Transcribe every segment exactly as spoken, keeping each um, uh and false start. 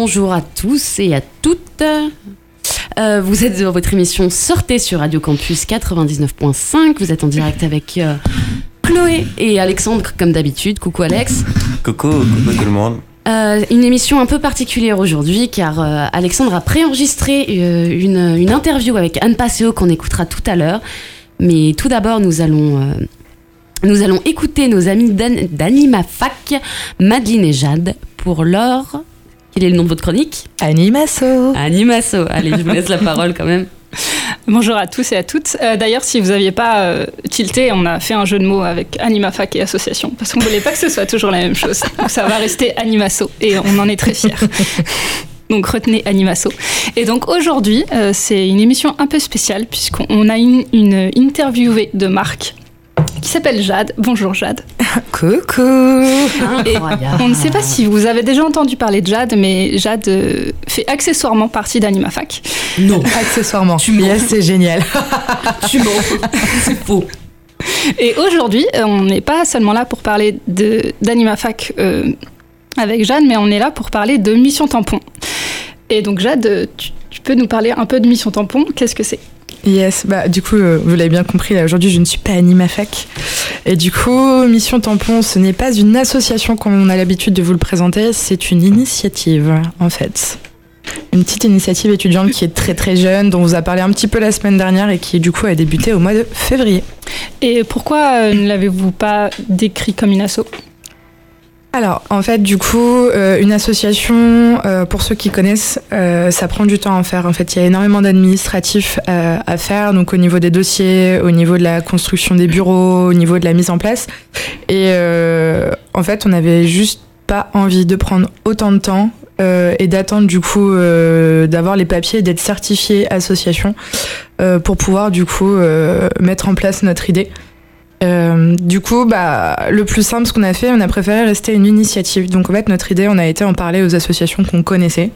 bonjour à tous et à toutes. Euh, vous êtes dans votre émission Sortez sur Radio Campus quatre-vingt-dix-neuf point cinq. Vous êtes en direct avec euh, Chloé et Alexandre comme d'habitude. Coucou Alex. Coucou, coucou tout le monde. Euh, une émission un peu particulière aujourd'hui car euh, Alexandre a préenregistré euh, une, une interview avec Anne Passeo qu'on écoutera tout à l'heure. Mais tout d'abord, nous allons... Euh, Nous allons écouter nos amis d'An- d'AnimaFac, Madeleine et Jade, pour leur... Quel est le nom de votre chronique ? Animasso. Animasso. Allez, je vous laisse la parole quand même. Bonjour à tous et à toutes. Euh, d'ailleurs, si vous n'aviez pas euh, tilté, on a fait un jeu de mots avec AnimaFac et association, parce qu'on ne voulait pas que ce soit toujours la même chose. Donc ça va rester Animasso, et on en est très fiers. Donc retenez Animasso. Et donc aujourd'hui, euh, c'est une émission un peu spéciale, puisqu'on a une, une interviewée de Marc, qui s'appelle Jade. Bonjour Jade. Coucou. Incroyable. On ne sait pas si vous avez déjà entendu parler de Jade, mais Jade euh, fait accessoirement partie d'AnimaFac. Non. Accessoirement. Tu mens. Yes, c'est génial. Tu mens. C'est faux. Et aujourd'hui, euh, on n'est pas seulement là pour parler de, d'AnimaFac euh, avec Jade, mais on est là pour parler de Mission Tampon. Et donc Jade, euh, tu, tu peux nous parler un peu de Mission Tampon. Qu'est-ce que c'est ? Yes, bah du coup, euh, vous l'avez bien compris, là, aujourd'hui je ne suis pas AnimaFac. Et du coup, Mission Tampon, ce n'est pas une association comme on a l'habitude de vous le présenter, c'est une initiative en fait. Une petite initiative étudiante qui est très très jeune, dont on vous a parlé un petit peu la semaine dernière et qui du coup a débuté au mois de février. Et pourquoi euh, ne l'avez-vous pas décrit comme une asso ? Alors, en fait, du coup, euh, une association, euh, pour ceux qui connaissent, euh, ça prend du temps à faire. En fait, il y a énormément d'administratifs euh, à faire, donc au niveau des dossiers, au niveau de la construction des bureaux, au niveau de la mise en place. Et euh, en fait, on n'avait juste pas envie de prendre autant de temps euh, et d'attendre, du coup, euh, d'avoir les papiers et d'être certifié association euh, pour pouvoir, du coup, euh, mettre en place notre idée. Euh, du coup, bah, le plus simple, ce qu'on a fait, on a préféré rester une initiative. Donc, en fait, notre idée, on a été en parler aux associations qu'on connaissait.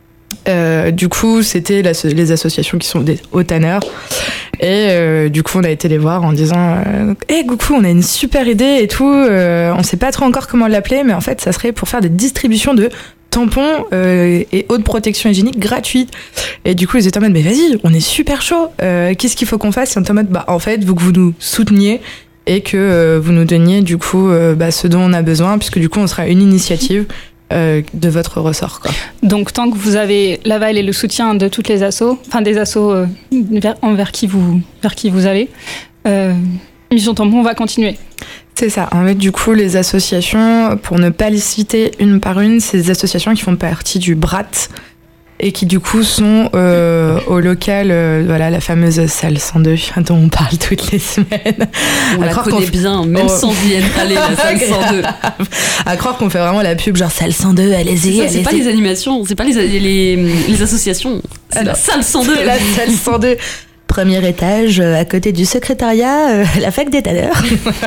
Euh, du coup, c'était la, les associations qui sont des hauts tanneurs. Et euh, du coup, on a été les voir en disant euh, « Hey, coucou, on a une super idée et tout. Euh, on sait pas trop encore comment l'appeler, mais en fait, ça serait pour faire des distributions de tampons euh, et eau de protection hygiénique gratuite. » Et du coup, ils étaient en mode « Mais vas-y, on est super chaud. Euh, qu'est-ce qu'il faut qu'on fasse ?» Et on était en mode « Bah, en fait, vous que vous nous souteniez. » et que euh, vous nous donniez du coup euh, bah, ce dont on a besoin, puisque du coup on sera une initiative euh, de votre ressort, quoi. Donc tant que vous avez l'aval et le soutien de toutes les assos, enfin des assos euh, vers, envers qui vous, vers qui vous allez, euh, Mission Tampon va continuer. C'est ça. En fait, du coup, les associations, pour ne pas les citer une par une, c'est des associations qui font partie du B R A T, et qui du coup sont euh, au local, euh, voilà, la fameuse salle cent deux dont on parle toutes les semaines. On à la connaît f... bien, même oh. sans y être allé, la salle cent deux. À croire qu'on fait vraiment la pub, genre salle cent deux, allez-y, ça, allez-y. C'est pas les animations, c'est pas les, les, les associations, c'est Alors, la salle cent deux. C'est la salle cent deux. Premier étage, à côté du secrétariat, euh, la fac des tanneurs.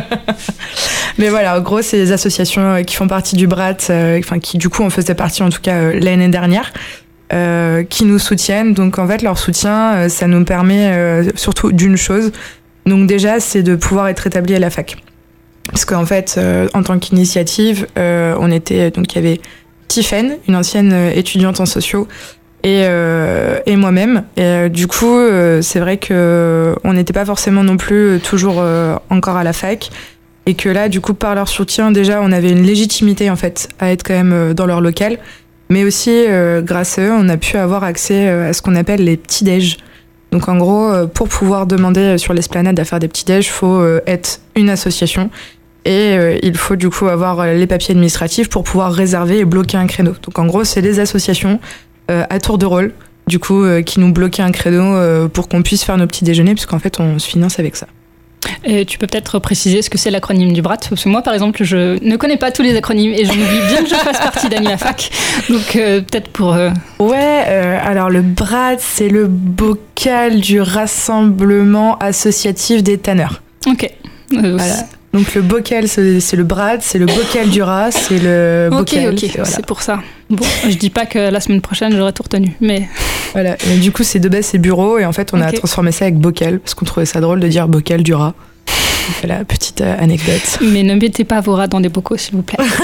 Mais voilà, en gros, c'est les associations qui font partie du B R A T, euh, enfin qui du coup en faisaient partie en tout cas euh, l'année dernière. Euh, qui nous soutiennent. Donc en fait leur soutien euh, ça nous permet euh, surtout d'une chose, donc déjà c'est de pouvoir être établi à la fac, parce qu'en fait euh, en tant qu'initiative euh, on était, donc il y avait Tiffaine, une ancienne euh, étudiante en sociaux, et, euh, et moi-même, et euh, du coup euh, c'est vrai que on n'était pas forcément non plus toujours euh, encore à la fac, et que là du coup par leur soutien déjà on avait une légitimité en fait à être quand même euh, dans leur local. Mais aussi, euh, grâce à eux, on a pu avoir accès euh, à ce qu'on appelle les petits-déj. Donc en gros, euh, pour pouvoir demander sur l'esplanade à faire des petits-déj, il faut euh, être une association. Et euh, il faut du coup avoir les papiers administratifs pour pouvoir réserver et bloquer un créneau. Donc en gros, c'est les associations euh, à tour de rôle, du coup, euh, qui nous bloquaient un créneau euh, pour qu'on puisse faire nos petits déjeuners, puisqu'en fait, on se finance avec ça. Et tu peux peut-être préciser ce que c'est l'acronyme du B R A T, parce que moi par exemple je ne connais pas tous les acronymes et j'en oublie bien que je fasse partie d'AnimaFac, donc euh, peut-être pour... Euh... Ouais, euh, alors le B R A T c'est le bocal du Rassemblement Associatif des Tanneurs. Ok. Euh, voilà. Donc le bocal c'est, c'est le B R A T, c'est le bocal du rat, c'est le bocal. Ok, ok, voilà. C'est pour ça. Bon, je dis pas que la semaine prochaine j'aurai tout retenu, mais... Voilà, et du coup c'est de base c'est bureau, et en fait on okay. a transformé ça avec bocal, parce qu'on trouvait ça drôle de dire bocal du rat. Voilà, petite euh, anecdote. Mais ne mettez pas vos rats dans des bocaux s'il vous plaît.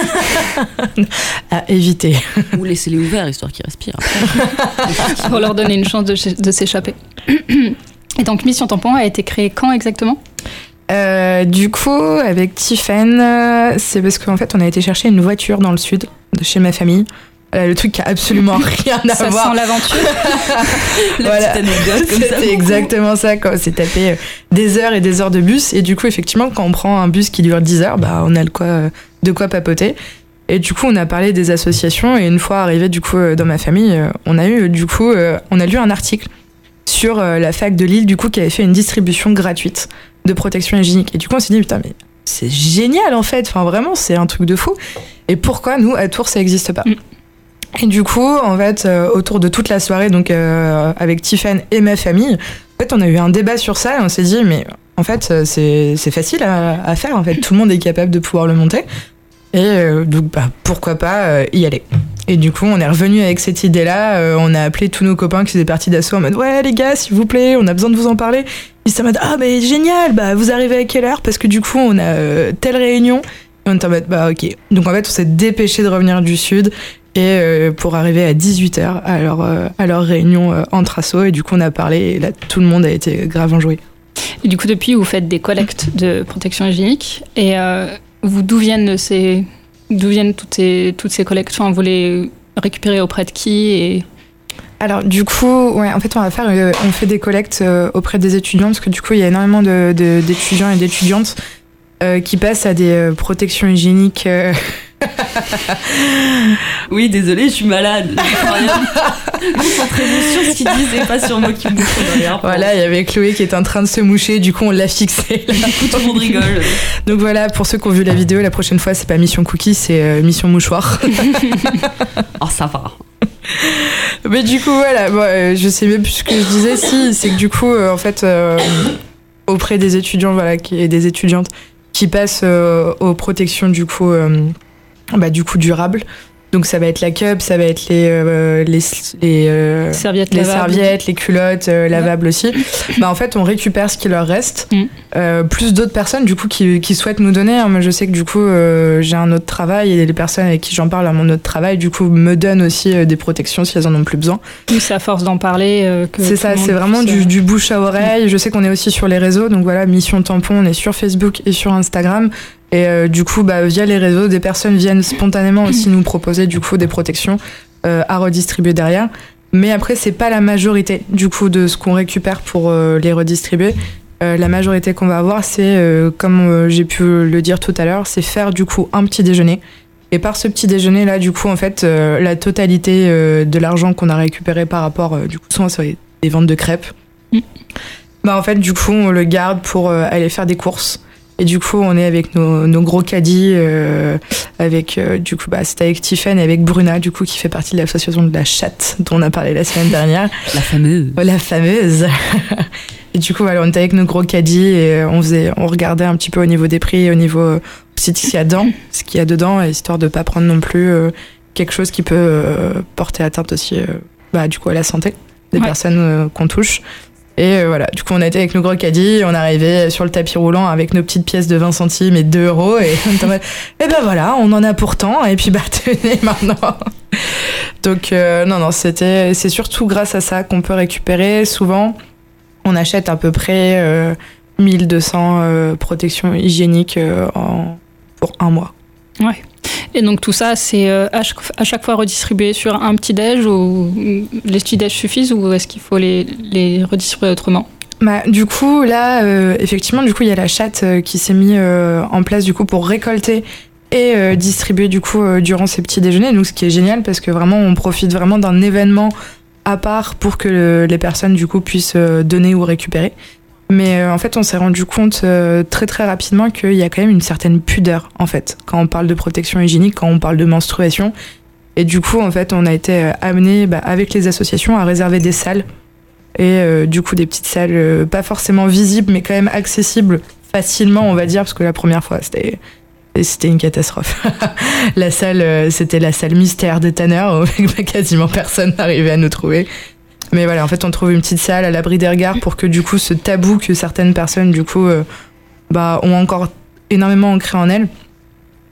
À éviter. Ou laissez-les ouverts, histoire qu'ils respirent. Après. Pour leur donner une chance de, de s'échapper. Et donc, Mission Tampon a été créée quand exactement ? Euh, du coup, avec Tiffen, c'est parce qu'en fait, on a été chercher une voiture dans le sud, de chez ma famille. Euh, le truc qui a absolument rien à ça voir. Ça sent l'aventure. La voilà. petite anecdote comme ça. C'était exactement ça, quoi. On s'est tapé des heures et des heures de bus. Et du coup, effectivement, quand on prend un bus qui dure dix heures, bah, on a le quoi, de quoi papoter. Et du coup, on a parlé des associations. Et une fois arrivé, du coup, dans ma famille, on a eu, du coup, on a lu un article sur la fac de Lille, du coup, qui avait fait une distribution gratuite de protection hygiénique. Et du coup, on s'est dit, putain, mais c'est génial, en fait. Enfin, vraiment, c'est un truc de fou. Et pourquoi, nous, à Tours, ça n'existe pas ? Mm. Et du coup, en fait, euh, autour de toute la soirée, donc euh, avec Tiffen et ma famille, en fait, on a eu un débat sur ça et on s'est dit, mais en fait, c'est, c'est facile à, à faire. En fait, tout le monde est capable de pouvoir le monter. Et euh, donc, bah, pourquoi pas euh, y aller. Et du coup, on est revenu avec cette idée-là. Euh, on a appelé tous nos copains qui faisaient partie d'assaut en mode, ouais, les gars, s'il vous plaît, on a besoin de vous en parler. Ils étaient en mode, ah, mais génial, bah, vous arrivez à quelle heure ? Parce que du coup, on a euh, telle réunion. Et on était en mode, bah, ok. Donc, en fait, on s'est dépêché de revenir du sud. Et euh, pour arriver à dix-huit heures à leur, euh, à leur réunion euh, entre assos. Et du coup, on a parlé et là, tout le monde a été grave enjoué. Et du coup, depuis, vous faites des collectes de protection hygiénique. Et euh, vous, d'où viennent, ces, d'où viennent toutes, ces, toutes ces collectes ? Enfin, vous les récupérez auprès de qui et... Alors, du coup, ouais, en fait, on va faire, euh, on fait des collectes euh, auprès des étudiants. Parce que du coup, il y a énormément de, de, d'étudiants et d'étudiantes euh, qui passent à des euh, protections hygiéniques... Euh, oui, désolée, je suis malade. Concentrez-vous sur ce qu'ils disent et pas sur moi qui me bouche derrière. Voilà, il y avait Chloé qui est en train de se moucher, du coup on l'a fixé. Du coup, tout le monde rigole. Donc voilà, pour ceux qui ont vu la vidéo, la prochaine fois c'est pas mission cookie, c'est euh, mission mouchoir. Oh, ça va. Mais du coup, voilà, bon, euh, je sais même plus ce que je disais, si, c'est que du coup, euh, en fait, euh, auprès des étudiants voilà, qui, et des étudiantes qui passent euh, aux protections du coup. Euh, Bah, du coup durables. Donc ça va être la cup, ça va être les euh, les les, euh, serviettes, les, lavables. serviettes, les culottes euh, lavables ouais. aussi. Bah en fait on récupère ce qui leur reste, mm. euh, plus d'autres personnes du coup qui qui souhaitent nous donner. Hein. Moi je sais que du coup euh, j'ai un autre travail et les personnes avec qui j'en parle à mon autre travail du coup me donnent aussi euh, des protections si elles en ont plus besoin. Oui, c'est à force d'en parler euh, que c'est ça, c'est vraiment puisse... du, du bouche à oreille. Mm. Je sais qu'on est aussi sur les réseaux, donc voilà Mission Tampon, on est sur Facebook et sur Instagram. Et euh, du coup, bah, via les réseaux, des personnes viennent spontanément aussi nous proposer du coup des protections euh, à redistribuer derrière. Mais après, c'est pas la majorité du coup de ce qu'on récupère pour euh, les redistribuer. Euh, la majorité qu'on va avoir, c'est euh, comme euh, j'ai pu le dire tout à l'heure, c'est faire du coup un petit déjeuner. Et par ce petit déjeuner là, du coup, en fait, euh, la totalité euh, de l'argent qu'on a récupéré par rapport, euh, du coup, souvent sur des ventes de crêpes, mm. bah en fait, du coup, on le garde pour euh, aller faire des courses. Et du coup, on est avec nos, nos gros caddies, euh, avec euh, du coup, bah, c'était avec Tiffen et avec Bruna, du coup, qui fait partie de l'association de la chatte dont on a parlé la semaine dernière. La fameuse. Oh, la fameuse. Et du coup, voilà, on était avec nos gros caddies et on faisait, on regardait un petit peu au niveau des prix, au niveau aussi de ce qu'il y a dedans, ce qu'il y a dedans, histoire de pas prendre non plus euh, quelque chose qui peut euh, porter atteinte aussi, euh, bah, du coup, à la santé des ouais. personnes euh, qu'on touche. Et euh, voilà, du coup, on a été avec nos gros caddies, on arrivait sur le tapis roulant avec nos petites pièces de vingt centimes et deux euros. Et on était en mode, eh ben voilà, on en a pourtant. Et puis, bah, tenez maintenant. Donc, euh, non, non, c'était, c'est surtout grâce à ça qu'on peut récupérer. Souvent, on achète à peu près euh, mille deux cents euh, protections hygiéniques euh, en, pour un mois. Ouais. Et donc tout ça, c'est euh, à, chaque, à chaque fois redistribué sur un petit déj ou les petits déj suffisent ou est-ce qu'il faut les, les redistribuer autrement ? Bah, du coup, là, euh, effectivement, du coup, il y a la chatte euh, qui s'est mise euh, en place du coup pour récolter et euh, distribuer du coup euh, durant ces petits déjeuners. Donc, ce qui est génial parce que vraiment, on profite vraiment d'un événement à part pour que le, les personnes du coup puissent euh, donner ou récupérer. Mais euh, en fait, on s'est rendu compte euh, très très rapidement qu'il y a quand même une certaine pudeur en fait quand on parle de protection hygiénique, quand on parle de menstruation. Et du coup, en fait, on a été euh, amené bah, avec les associations à réserver des salles et euh, du coup des petites salles euh, pas forcément visibles, mais quand même accessibles facilement, on va dire, parce que la première fois, c'était c'était une catastrophe. La salle, euh, c'était la salle mystère de Tanner où quasiment personne n'arrivait à nous trouver. Mais voilà, en fait, on trouve une petite salle à l'abri des regards pour que du coup, ce tabou que certaines personnes du coup, euh, bah, ont encore énormément ancré en elles,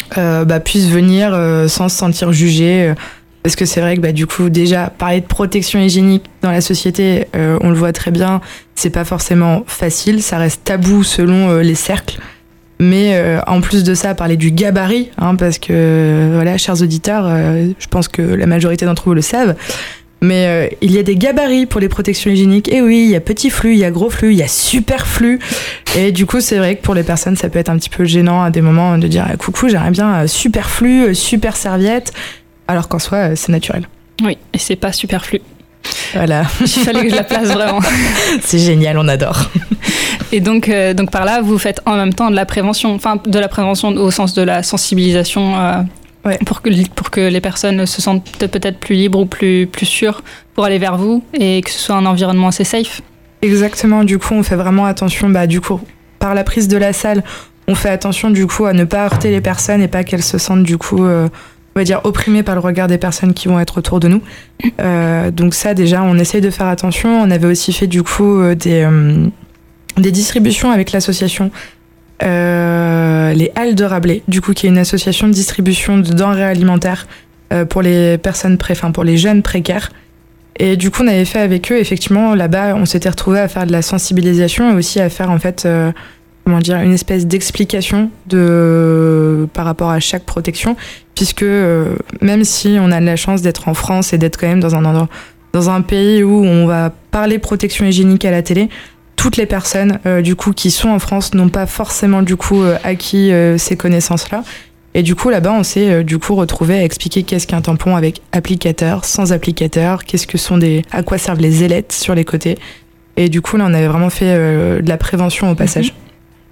euh, bah, puissent venir euh, sans se sentir jugés. Euh, parce que c'est vrai que bah, du coup, déjà, parler de protection hygiénique dans la société, euh, on le voit très bien, c'est pas forcément facile, ça reste tabou selon euh, les cercles. Mais euh, en plus de ça, parler du gabarit, hein, parce que, euh, voilà, chers auditeurs, euh, je pense que la majorité d'entre vous le savent, mais euh, il y a des gabarits pour les protections hygiéniques. Et oui, il y a petit flux, il y a gros flux, il y a super flux. Et du coup, c'est vrai que pour les personnes, ça peut être un petit peu gênant à des moments de dire « Coucou, j'aimerais bien super flux, super serviette », alors qu'en soi, c'est naturel. Oui, et c'est pas superflu. Voilà. Il fallait que je la place vraiment. C'est génial, on adore. Et donc, euh, donc par là, vous faites en même temps de la prévention, enfin de la prévention au sens de la sensibilisation euh, ouais. pour, que, pour que les personnes se sentent peut-être plus libres ou plus, plus sûres pour aller vers vous et que ce soit un environnement assez safe. Exactement, du coup, on fait vraiment attention, bah, du coup, par la prise de la salle, on fait attention du coup à ne pas heurter les personnes et pas qu'elles se sentent du coup... Euh, on va dire opprimés par le regard des personnes qui vont être autour de nous. Euh, donc ça, déjà, on essaye de faire attention. On avait aussi fait, du coup, euh, des, euh, des distributions avec l'association euh, Les Halles de Rabelais, du coup, qui est une association de distribution de denrées alimentaires euh, pour les personnes, pré- enfin, pour les jeunes précaires. Et du coup, on avait fait avec eux, effectivement, là-bas, on s'était retrouvés à faire de la sensibilisation et aussi à faire, en fait... Euh, comment dire, une espèce d'explication de, par rapport à chaque protection, puisque euh, même si on a de la chance d'être en France et d'être quand même dans un endroit, dans un pays où on va parler protection hygiénique à la télé, toutes les personnes euh, du coup qui sont en France n'ont pas forcément du coup euh, acquis euh, ces connaissances-là. Et du coup là-bas, on s'est euh, du coup retrouvé à expliquer qu'est-ce qu'un tampon avec applicateur, sans applicateur, qu'est-ce que sont des, à quoi servent les ailettes sur les côtés. Et du coup là, on avait vraiment fait euh, de la prévention au passage. Mm-hmm.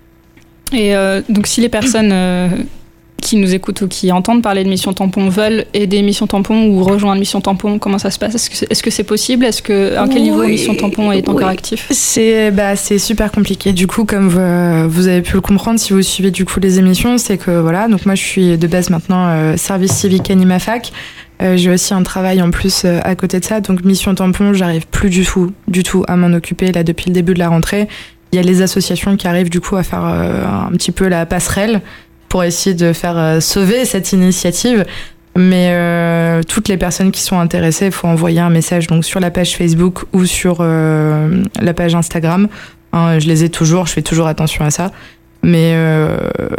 Et euh, donc si les personnes euh, qui nous écoutent ou qui entendent parler de Mission Tampon veulent aider Mission Tampon ou rejoindre Mission Tampon, comment ça se passe ? Est-ce que c'est, est-ce que c'est possible ? Est-ce que, à quel oui, niveau Mission Tampon est encore oui. actif ? c'est, bah, c'est super compliqué. Du coup, comme vous, vous avez pu le comprendre si vous suivez du coup les émissions, c'est que voilà, donc moi je suis de base maintenant euh, service civique AnimaFac. Euh, j'ai aussi un travail en plus euh, à côté de ça, donc Mission Tampon, j'arrive plus du tout, du tout à m'en occuper là depuis le début de la rentrée. Il y a les associations qui arrivent du coup à faire euh, un petit peu la passerelle pour essayer de faire euh, sauver cette initiative. Mais euh, toutes les personnes qui sont intéressées, il faut envoyer un message donc sur la page Facebook ou sur euh, la page Instagram. Hein, je les ai toujours, je fais toujours attention à ça. Mais euh,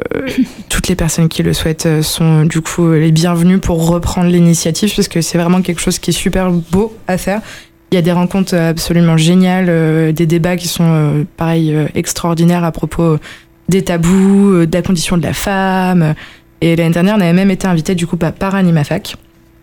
toutes les personnes qui le souhaitent sont du coup les bienvenues pour reprendre l'initiative parce que c'est vraiment quelque chose qui est super beau à faire. Il y a des rencontres absolument géniales, euh, des débats qui sont, euh, pareil, euh, extraordinaires à propos des tabous, euh, de la condition de la femme. Et l'année dernière, on avait même été invité du coup par AnimaFac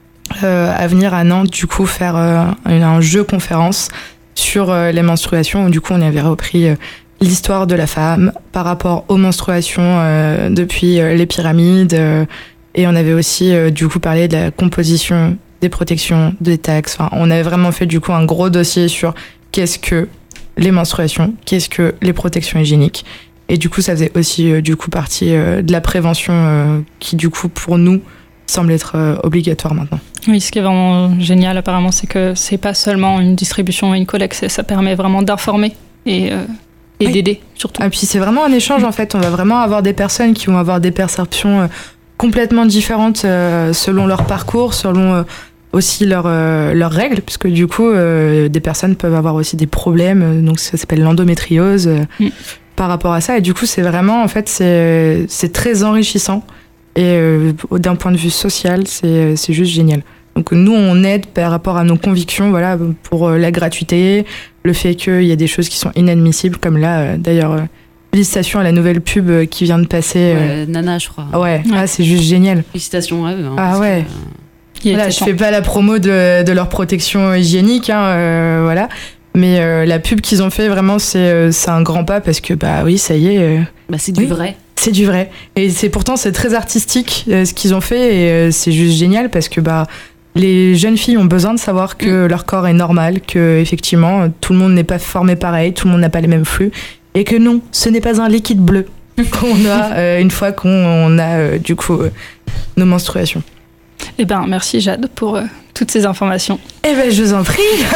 euh, à venir à Nantes, du coup, faire euh, un jeu conférence sur euh, les menstruations. Où, du coup, on avait repris euh, l'histoire de la femme par rapport aux menstruations euh, depuis euh, les pyramides. Euh, et on avait aussi, euh, du coup, parlé de la composition des protections, des taxes. Enfin, on avait vraiment fait du coup un gros dossier sur qu'est-ce que les menstruations, qu'est-ce que les protections hygiéniques. Et du coup, ça faisait aussi euh, du coup partie euh, de la prévention euh, qui du coup pour nous semble être euh, obligatoire maintenant. Oui, ce qui est vraiment génial apparemment, c'est que c'est pas seulement une distribution et une collecte, ça permet vraiment d'informer et, euh, et oui. d'aider surtout. Et puis c'est vraiment un échange en fait. On va vraiment avoir des personnes qui vont avoir des perceptions euh, complètement différentes euh, selon leur parcours, selon euh, aussi leurs euh, leurs règles, puisque du coup, euh, des personnes peuvent avoir aussi des problèmes, donc ça s'appelle l'endométriose, euh, mm. par rapport à ça. Et du coup, c'est vraiment, en fait, c'est, c'est très enrichissant. Et euh, d'un point de vue social, c'est, c'est juste génial. Donc nous, on aide par rapport à nos convictions, voilà, pour euh, la gratuité, le fait qu'il y a des choses qui sont inadmissibles, comme là, euh, d'ailleurs, euh, félicitations à la nouvelle pub euh, qui vient de passer. Euh, ouais, Nana, je crois. Ouais, ouais. Ah, c'est juste génial. Félicitations à eux. Hein, ah ouais. Que, euh, voilà, je fais pas la promo de, de leur protection hygiénique, hein, euh, voilà. Mais euh, la pub qu'ils ont fait, vraiment, c'est, euh, c'est un grand pas parce que, bah oui, ça y est. Euh, bah, c'est du oui, vrai. C'est du vrai. Et c'est, pourtant, c'est très artistique euh, ce qu'ils ont fait et euh, c'est juste génial parce que, bah, les jeunes filles ont besoin de savoir que mmh. leur corps est normal, que, effectivement, tout le monde n'est pas formé pareil, tout le monde n'a pas les mêmes flux et que non, ce n'est pas un liquide bleu qu'on a euh, une fois qu'on on a, euh, du coup, euh, nos menstruations. Eh ben, merci Jade pour euh, toutes ces informations. Eh ben, je vous en prie.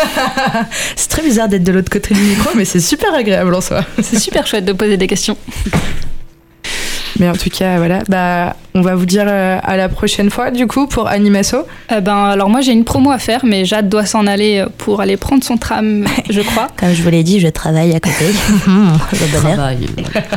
C'est très bizarre d'être de l'autre côté du micro, mais c'est super agréable en soi. C'est super chouette de poser des questions. Mais en tout cas, voilà, bah, on va vous dire euh, à la prochaine fois, du coup, pour Animasso. Eh ben, alors moi, j'ai une promo à faire, mais Jade doit s'en aller pour aller prendre son tram, je crois. Comme je vous l'ai dit, je travaille à côté. Le bonheur. Travail.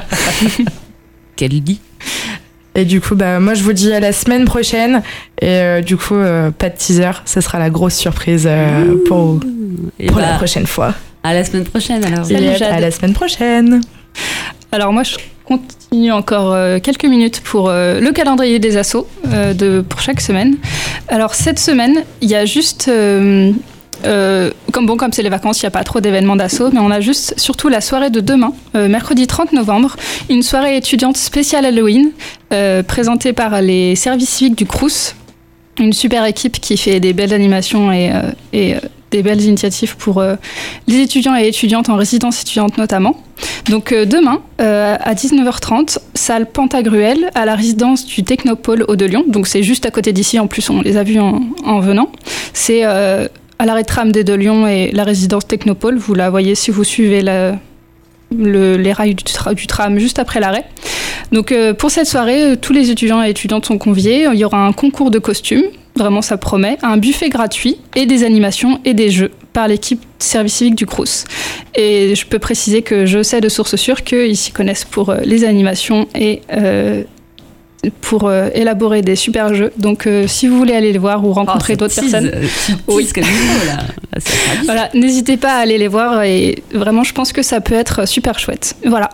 Quelle dit. Et du coup, bah, moi, je vous dis à la semaine prochaine. Et euh, du coup, euh, pas de teaser, ça sera la grosse surprise euh, pour, pour bah, la prochaine fois. À la semaine prochaine, alors. Salut, Jade. À la semaine prochaine. Alors moi, je continue encore euh, quelques minutes pour euh, le calendrier des assos euh, de, pour chaque semaine. Alors cette semaine, il y a juste, euh, euh, comme bon comme c'est les vacances, il n'y a pas trop d'événements d'assos, mais on a juste surtout la soirée de demain, euh, mercredi trente novembre, une soirée étudiante spéciale Halloween, euh, présentée par les services civiques du Crous, une super équipe qui fait des belles animations et, euh, et euh, des belles initiatives pour euh, les étudiants et étudiantes en résidence étudiante notamment. Donc euh, demain, euh, à dix-neuf heures trente, salle Pantagruel, à la résidence du Technopole Hauts de Lyon. Donc c'est juste à côté d'ici, en plus on les a vus en, en venant. C'est euh, à l'arrêt de tram des deux Lyon et la résidence Technopole. Vous la voyez si vous suivez la, le, les rails du, tra- du tram juste après l'arrêt. Donc euh, pour cette soirée, euh, tous les étudiants et étudiantes sont conviés. Il y aura un concours de costumes. Vraiment, ça promet. Un buffet gratuit et des animations et des jeux par l'équipe service civique du Crous. Et je peux préciser que je sais de sources sûres qu'ils s'y connaissent pour euh, les animations et euh, pour euh, élaborer des super jeux. Donc, euh, si vous voulez aller les voir ou rencontrer oh, d'autres tease, personnes, euh, oui, là. Voilà, n'hésitez pas à aller les voir. Et vraiment, je pense que ça peut être super chouette. Voilà.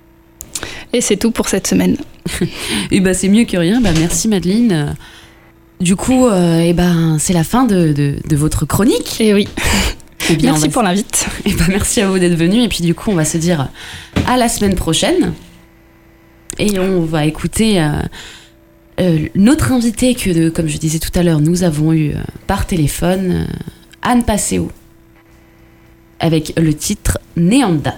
Et c'est tout pour cette semaine. Et bah, c'est mieux que rien. Bah, merci Madeleine. Du coup, euh, eh ben, c'est la fin de, de, de votre chronique. Et oui. Eh bien, merci va... pour l'invite. Eh ben, merci à vous d'être venus. Et puis du coup, on va se dire à la semaine prochaine. Et on va écouter euh, euh, notre invitée que, de, comme je disais tout à l'heure, nous avons eu euh, par téléphone, euh, Anne Passeo, avec le titre Néanda.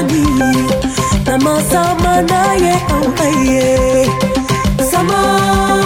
Sama na ye au aye sama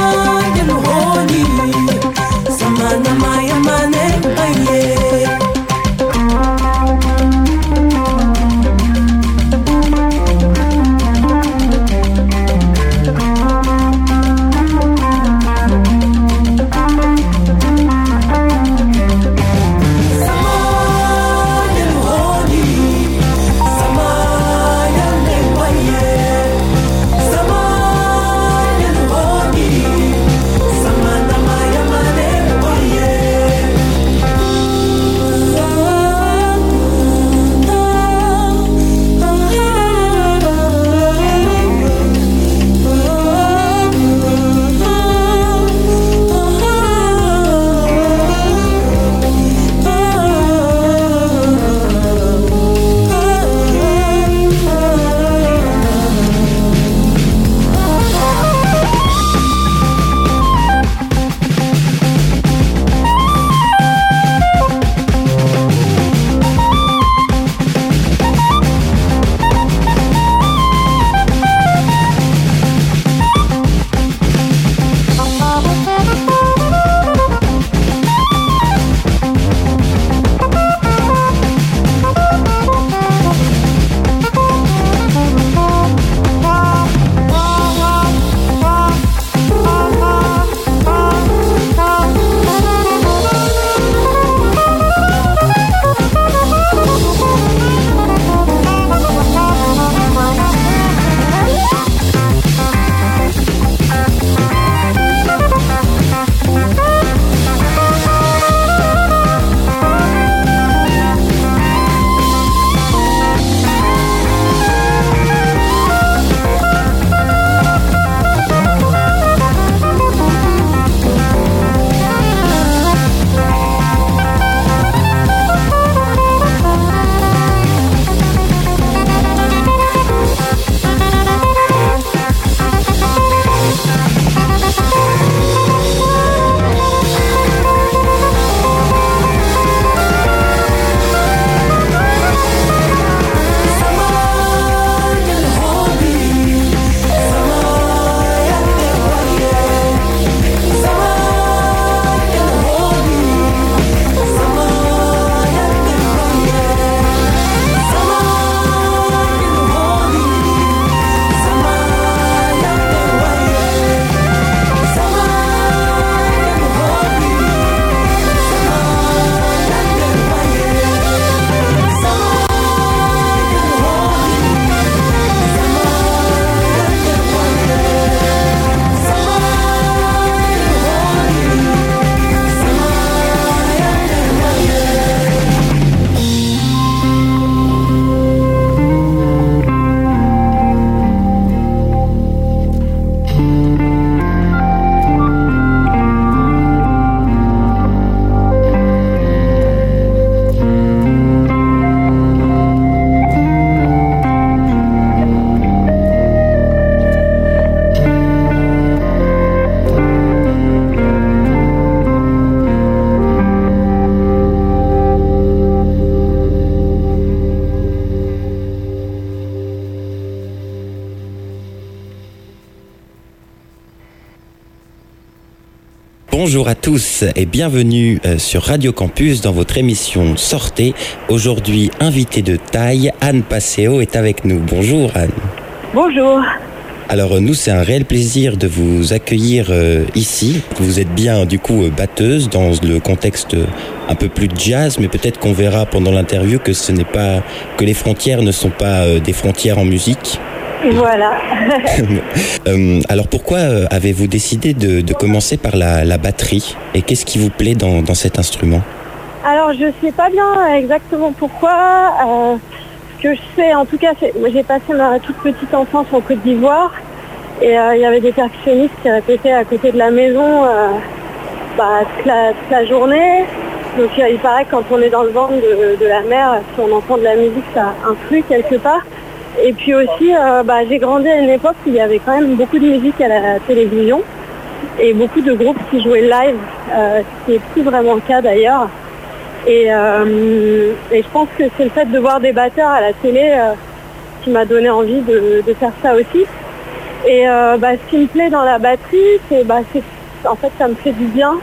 Bonjour à tous et bienvenue sur Radio Campus dans votre émission Sortez. Aujourd'hui, invitée de taille, Anne Passeo est avec nous. Bonjour Anne. Bonjour. Alors nous, c'est un réel plaisir de vous accueillir euh, ici. Vous êtes bien du coup batteuse dans le contexte un peu plus jazz, mais peut-être qu'on verra pendant l'interview que ce n'est pas que les frontières ne sont pas euh, des frontières en musique. Voilà. euh, alors pourquoi euh, avez-vous décidé de, de commencer par la, la batterie et qu'est-ce qui vous plaît dans, dans cet instrument? Alors je sais pas bien exactement pourquoi. Euh... Ce que je sais, en tout cas, c'est, j'ai passé ma toute petite enfance en Côte d'Ivoire et il euh, y avait des percussionnistes qui répétaient à côté de la maison euh, bah, toute, la, toute la journée. Donc euh, il paraît que quand on est dans le ventre de, de la mer, si on entend de la musique, ça influe quelque part. Et puis aussi, euh, bah, j'ai grandi à une époque où il y avait quand même beaucoup de musique à la télévision et beaucoup de groupes qui jouaient live, euh, ce qui n'est plus vraiment le cas d'ailleurs. Et, euh, et je pense que c'est le fait de voir des batteurs à la télé euh, qui m'a donné envie de, de faire ça aussi. Et euh, bah, ce qui me plaît dans la batterie, c'est, bah, c'est en fait ça me fait du bien.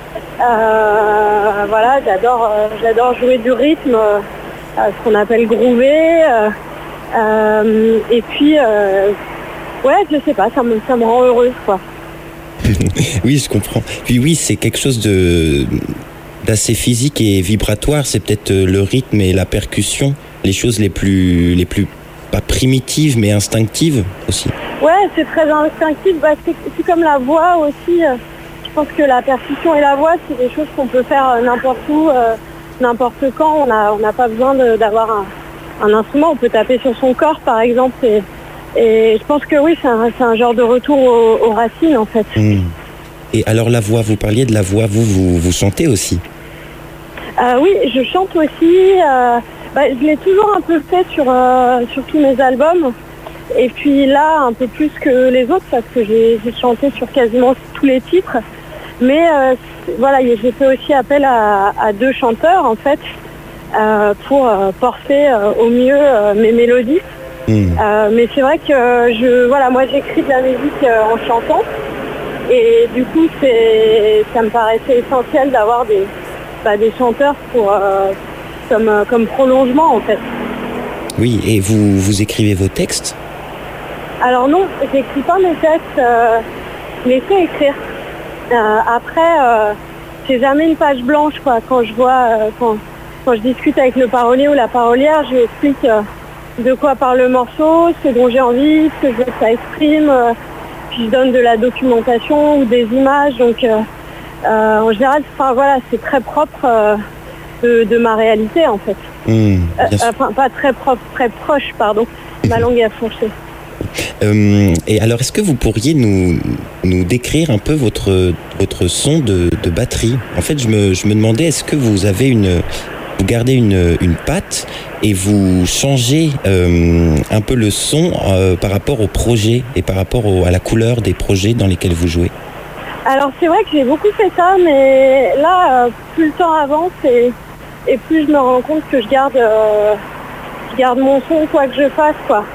Euh, voilà, j'adore, euh, j'adore jouer du rythme, euh, ce qu'on appelle groover. Euh, euh, et puis, euh, ouais, je sais pas, ça me, ça me rend heureuse, quoi. Oui, je comprends. Puis oui, c'est quelque chose de d'assez physique et vibratoire, c'est peut-être le rythme et la percussion, les choses les plus, les plus pas primitives mais instinctives aussi. Ouais, c'est très instinctif, bah, c'est, c'est comme la voix aussi. Je pense que la percussion et la voix, c'est des choses qu'on peut faire n'importe où, euh, n'importe quand. On n'a on n'a pas besoin de, d'avoir un, un instrument, on peut taper sur son corps par exemple. Et, et je pense que oui, c'est un, c'est un genre de retour aux, aux racines en fait. Mmh. Et alors la voix, vous parliez de la voix, vous, vous, vous chantez aussi? Euh, oui, je chante aussi. Euh, bah, je l'ai toujours un peu fait sur, euh, sur tous mes albums. Et puis là, un peu plus que les autres parce que j'ai, j'ai chanté sur quasiment tous les titres. Mais euh, voilà, j'ai fait aussi appel à, à deux chanteurs en fait euh, pour euh, porter euh, au mieux euh, mes mélodies. Mmh. Euh, mais c'est vrai que je, voilà, moi j'écris de la musique euh, en chantant. Et du coup, c'est, ça me paraissait essentiel d'avoir des, bah, des chanteurs pour, euh, comme, euh, comme prolongement en fait. Oui, et vous, vous écrivez vos textes? Alors non, j'écris pas mes textes, euh, je les fais écrire. Euh, après, euh, c'est jamais une page blanche quoi. Quand je vois, euh, quand, quand je discute avec le parolier ou la parolière, je lui explique euh, de quoi parle le morceau, ce dont j'ai envie, ce que je veux que ça exprime. Euh, Puis je donne de la documentation ou des images, donc euh, euh, en général, enfin voilà, c'est très propre euh, de, de ma réalité en fait. Mmh, euh, enfin, pas très propre, très proche, pardon. Ma langue a fourché. Euh, et alors, est-ce que vous pourriez nous, nous décrire un peu votre, votre son de, de batterie? En fait, je me, je me demandais, est-ce que vous avez une... Vous gardez une, une patte et vous changez euh, un peu le son euh, par rapport au projet et par rapport au, à la couleur des projets dans lesquels vous jouez. Alors c'est vrai que j'ai beaucoup fait ça, mais là, euh, plus le temps avance et, et plus je me rends compte que je garde, euh, je garde mon son quoi que je fasse, quoi.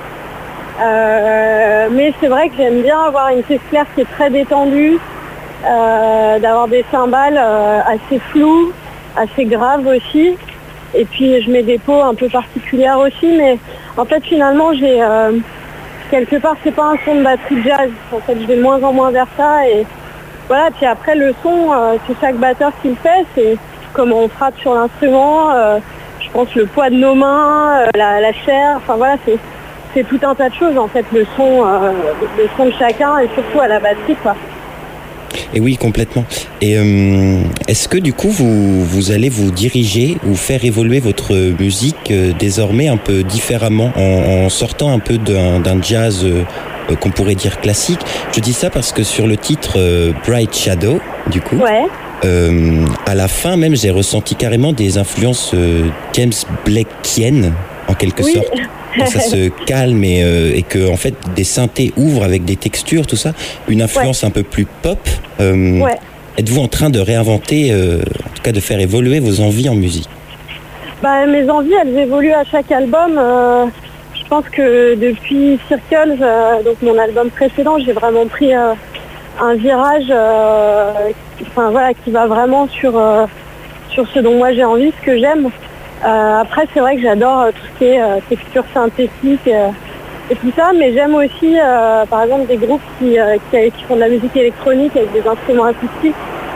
Euh, mais c'est vrai que j'aime bien avoir une caisse claire qui est très détendue, euh, d'avoir des cymbales euh, assez floues, assez graves aussi. Et puis je mets des pots un peu particulières aussi, mais en fait finalement j'ai euh, quelque part c'est pas un son de batterie jazz. En fait je vais de moins en moins vers ça et voilà. Puis après le son, euh, c'est chaque batteur qui le fait, c'est comment on frappe sur l'instrument. Euh, je pense le poids de nos mains, euh, la, la chair. Enfin voilà, c'est c'est tout un tas de choses en fait le son, euh, le son de chacun et surtout à la batterie quoi. Et oui, complètement. Et euh, est-ce que du coup, vous, vous allez vous diriger ou faire évoluer votre musique euh, désormais un peu différemment en, en sortant un peu d'un, d'un jazz euh, qu'on pourrait dire classique? Je dis ça parce que sur le titre euh, Bright Shadow, du coup, ouais. euh, à la fin même, j'ai ressenti carrément des influences euh, James Blakeiennes, en quelque oui. sorte. Quand ça se calme et, euh, et que en fait des synthés ouvrent avec des textures, tout ça, une influence ouais. un peu plus pop. Euh, ouais. Êtes-vous en train de réinventer, euh, en tout cas de faire évoluer vos envies en musique? Bah, mes envies, elles évoluent à chaque album. Euh, je pense que depuis Circles, euh, donc mon album précédent, j'ai vraiment pris euh, un virage euh, qui, enfin, voilà, qui va vraiment sur, euh, sur ce dont moi j'ai envie, ce que j'aime. Euh, après, c'est vrai que j'adore tout ce qui est euh, texture synthétique euh, et tout ça, mais j'aime aussi, euh, par exemple, des groupes qui, euh, qui, qui font de la musique électronique avec des instruments acoustiques.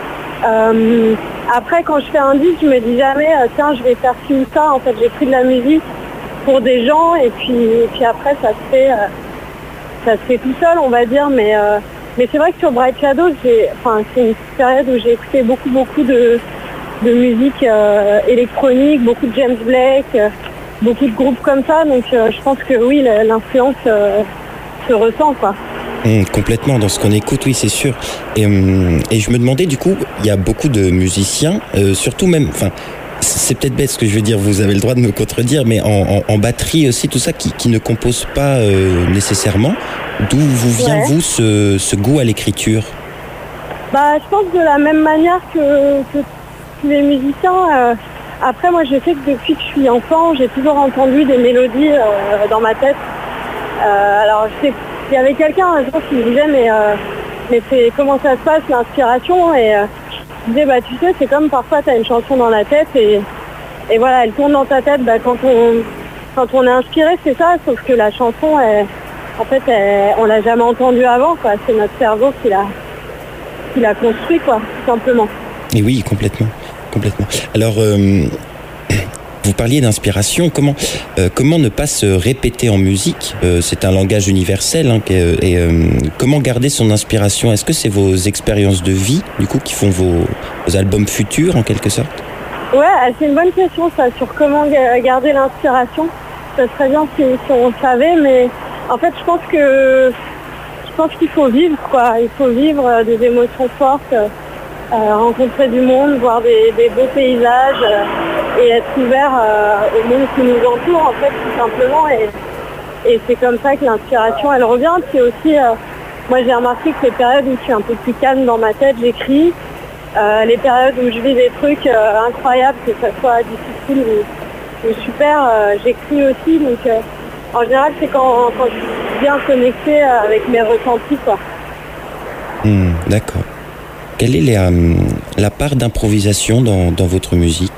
Euh, après, quand je fais un disque, je me dis jamais, euh, tiens, je vais faire ci ou ça. En fait, j'ai pris de la musique pour des gens, et puis, et puis après, ça se fait, euh, ça se fait tout seul, on va dire. Mais, euh, mais c'est vrai que sur Bright Shadows, j'ai, enfin, c'est une période où j'ai écouté beaucoup, beaucoup de, de musique euh, électronique, beaucoup de James Blake, euh, beaucoup de groupes comme ça. Donc, euh, je pense que oui, l'influence euh, se ressent, quoi. Mmh, complètement, dans ce qu'on écoute, oui, c'est sûr. Et, hum, et je me demandais, du coup, il y a beaucoup de musiciens, euh, surtout même, enfin, c'est peut-être bête ce que je veux dire, vous avez le droit de me contredire, mais en, en, en batterie aussi, tout ça, qui, qui ne composent pas euh, nécessairement. D'où vous vient, ouais. vous, ce, ce goût à l'écriture? Bah, je pense de la même manière que, que tous les musiciens. Euh, après, moi, je sais que depuis que je suis enfant, j'ai toujours entendu des mélodies euh, dans ma tête. Euh, alors, je sais il y avait quelqu'un un jour qui me disait mais, euh, mais c'est, comment ça se passe l'inspiration, et euh, je disais bah tu sais c'est comme parfois tu as une chanson dans la tête et, et voilà elle tourne dans ta tête, bah, quand, on, quand on est inspiré c'est ça, sauf que la chanson elle, en fait elle, on l'a jamais entendue avant quoi. C'est notre cerveau qui l'a, qui l'a construit quoi, tout simplement. Et oui, complètement, complètement. Alors euh... vous parliez d'inspiration, comment, euh, comment ne pas se répéter en musique? euh, C'est un langage universel, hein, et euh, comment garder son inspiration? Est-ce que c'est vos expériences de vie, du coup, qui font vos, vos albums futurs, en quelque sorte? Ouais, c'est une bonne question, ça, sur comment garder l'inspiration. Ça serait bien si, si on savait, mais en fait, je pense que je pense qu'il faut vivre, quoi. Il faut vivre des émotions fortes, euh, rencontrer du monde, voir des, des beaux paysages, euh, et être ouvert euh, au monde qui nous entoure, en fait, tout simplement. Et, et c'est comme ça que l'inspiration, elle revient. Puis aussi, euh, moi, j'ai remarqué que les périodes où je suis un peu plus calme dans ma tête, j'écris. Euh, les périodes où je vis des trucs euh, incroyables, que ce soit difficile ou, ou super, euh, j'écris aussi. Donc, euh, en général, c'est quand, quand je suis bien connectée avec mes ressentis, quoi. Mmh, d'accord. Quelle est la, la part d'improvisation dans, dans votre musique?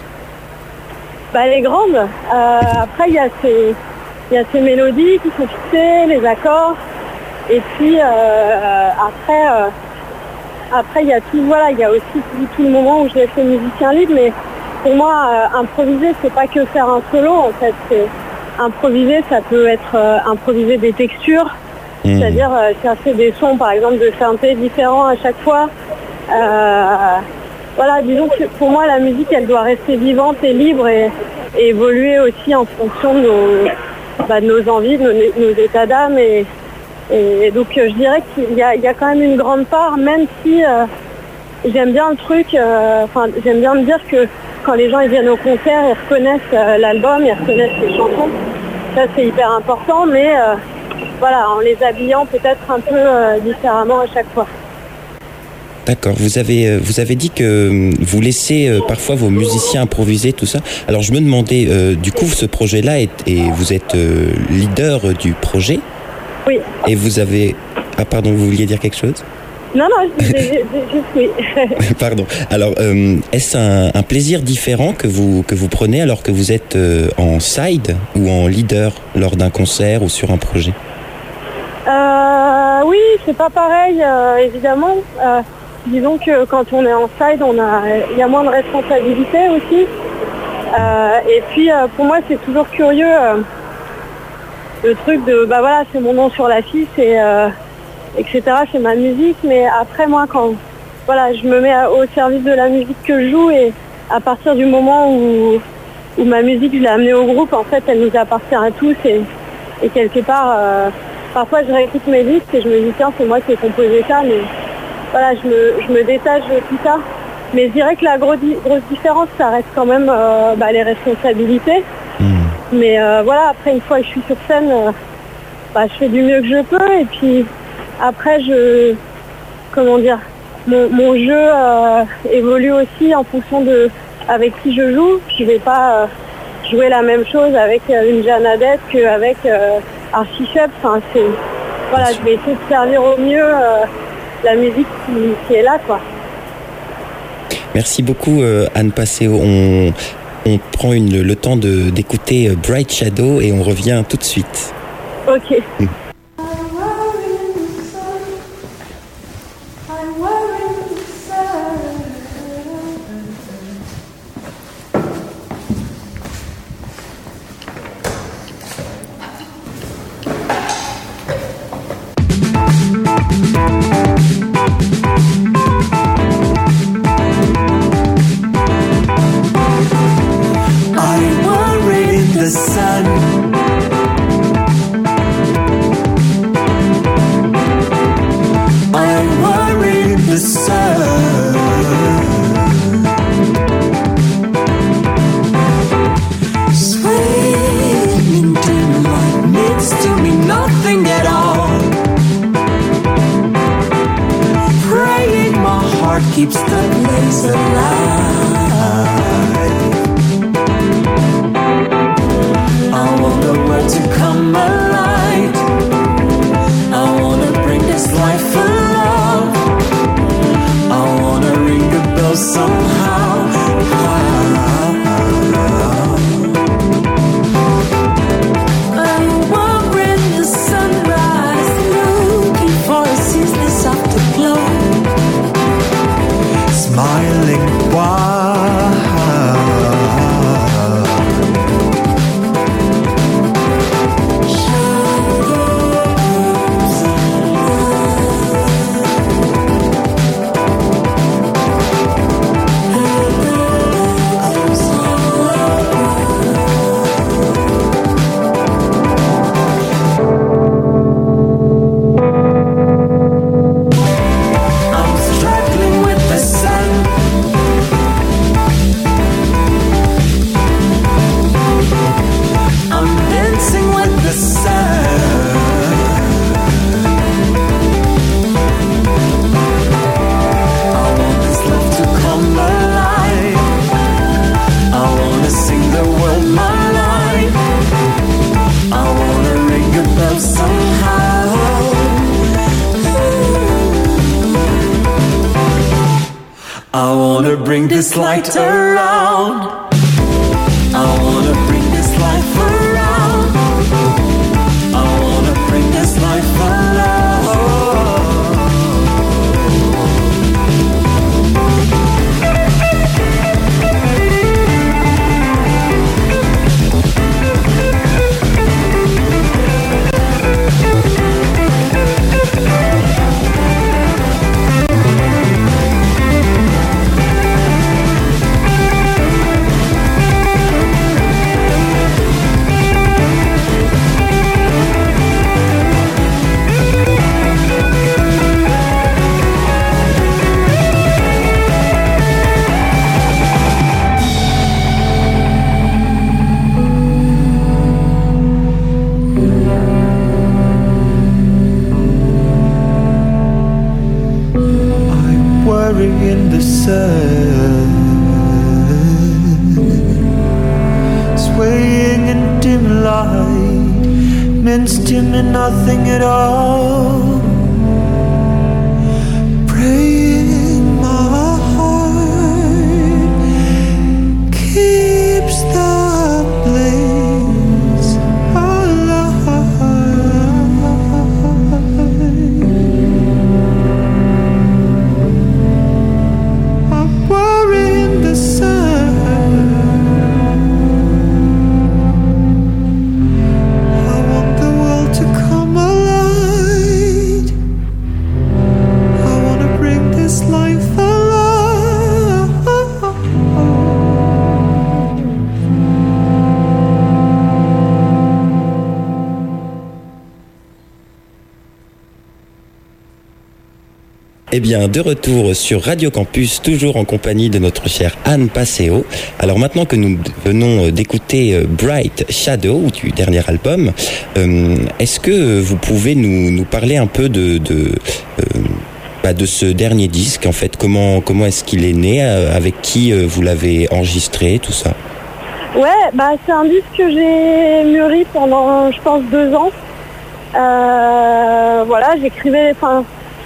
Bah, elle est grande. Euh, après, il y a ces, il y a ces mélodies qui sont fixées, les accords. Et puis, euh, après, euh, après, il y a tout, voilà, il y a aussi tout, tout le moment où je laisse les musiciens libres. Mais pour moi, euh, improviser, c'est pas que faire un solo, en fait. C'est, improviser, ça peut être euh, improviser des textures. Mmh. C'est-à-dire euh, chercher des sons, par exemple, de synthé différents à chaque fois. Euh, voilà, disons que pour moi la musique elle doit rester vivante et libre et, et évoluer aussi en fonction de nos, bah, de nos envies, de nos, nos états d'âme et, et donc je dirais qu'il y a, il y a quand même une grande part, même si euh, j'aime bien le truc, enfin euh, j'aime bien me dire que quand les gens ils viennent au concert, ils reconnaissent euh, l'album, ils reconnaissent les chansons, ça c'est hyper important, mais euh, voilà, en les habillant peut-être un peu euh, différemment à chaque fois. D'accord. Vous avez vous avez dit que vous laissez euh, parfois vos musiciens improviser tout ça. Alors je me demandais, euh, du coup, ce projet-là est, et vous êtes euh, leader du projet. Oui. Et vous avez ah pardon, vous vouliez dire quelque chose? Non non, je disais juste oui. Pardon. Alors euh, est-ce un, un plaisir différent que vous que vous prenez alors que vous êtes euh, en side ou en leader lors d'un concert ou sur un projet? Euh, oui, c'est pas pareil, euh, évidemment. Euh, Disons que quand on est en side, on a, il y a moins de responsabilité aussi. Euh, et puis euh, pour moi, c'est toujours curieux euh, le truc de, bah voilà, c'est mon nom sur l'affiche et euh, et cetera. C'est ma musique. Mais après moi, quand voilà, je me mets au service de la musique que je joue et à partir du moment où où ma musique, je l'ai amenée au groupe, en fait, elle nous appartient à tous et et quelque part, euh, parfois je réécoute mes disques et je me dis tiens, c'est moi qui ai composé ça, mais voilà, je me, je me détache de tout ça. Mais je dirais que la grosse, grosse différence, ça reste quand même euh, bah, les responsabilités. Mmh. Mais euh, voilà, après, une fois que je suis sur scène, euh, bah, je fais du mieux que je peux. Et puis après, je, comment dire, mon, mon jeu euh, évolue aussi en fonction de avec qui je joue. Je ne vais pas euh, jouer la même chose avec euh, une Jeanne Adette qu'avec euh, Archie Shepp. Enfin, c'est, voilà, je vais essayer de servir au mieux. Euh, la musique qui, qui est là, quoi. Merci beaucoup euh, Anne Passeo. On, on prend une, le temps de, d'écouter Bright Shadow et on revient tout de suite. Ok. Mmh. Keeps the blaze alive. I want the world to come alive. I wanna bring this life alive. I wanna ring the bell somehow. I want in the sunrise, looking for a ceaseless afterglow. Smiling wild. I wanna bring this light around. I wanna bring this life around. I wanna bring this life around. In the sun, swaying in dim light, means dim and nothing at all. Praying my heart keeps the blaze alive. Eh bien, de retour sur Radio Campus, toujours en compagnie de notre chère Anne Passeo. Alors maintenant que nous venons d'écouter Bright Shadow, du dernier album, euh, est-ce que vous pouvez nous, nous parler un peu de, de, euh, bah de ce dernier disque, en fait? Comment, comment est-ce qu'il est né? Avec qui vous l'avez enregistré, tout ça? Ouais, bah c'est un disque que j'ai mûri pendant, je pense, deux ans. Euh, voilà, j'écrivais... Enfin,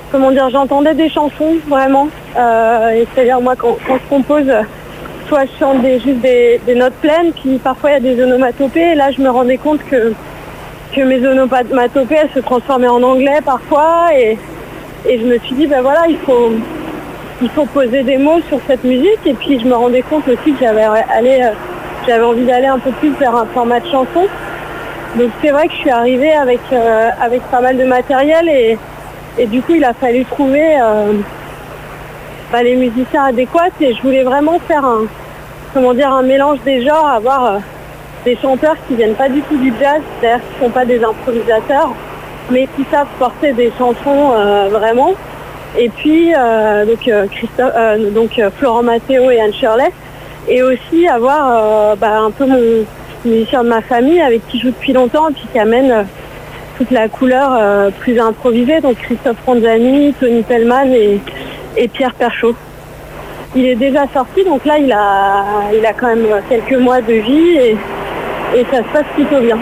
comment dire, j'entendais des chansons vraiment. Euh, et c'est-à-dire moi quand, quand je compose, soit je chante des, juste des, des notes pleines, puis parfois il y a des onomatopées. Et là je me rendais compte que, que mes onomatopées elles se transformaient en anglais parfois. Et, et je me suis dit ben voilà, il faut, il faut poser des mots sur cette musique. Et puis je me rendais compte aussi que j'avais, allé, j'avais envie d'aller un peu plus vers un format de chanson. Donc c'est vrai que je suis arrivée avec, euh, avec pas mal de matériel et, et du coup il a fallu trouver euh, bah, les musiciens adéquats et je voulais vraiment faire un, comment dire, un mélange des genres, avoir euh, des chanteurs qui viennent pas du tout du jazz, c'est-à-dire qui ne sont pas des improvisateurs, mais qui savent porter des chansons euh, vraiment. Et puis euh, donc, euh, Christophe, euh, donc euh, Florent Matteo et Anne Shirley, et aussi avoir euh, bah, un peu mon musicien de ma famille avec qui je joue depuis longtemps et puis qui amène euh, toute la couleur euh, plus improvisée, donc Christophe Ronzani, Tony Pellman et, et Pierre Perchaud. Il est déjà sorti, donc là il a, il a quand même quelques mois de vie et, et ça se passe plutôt bien.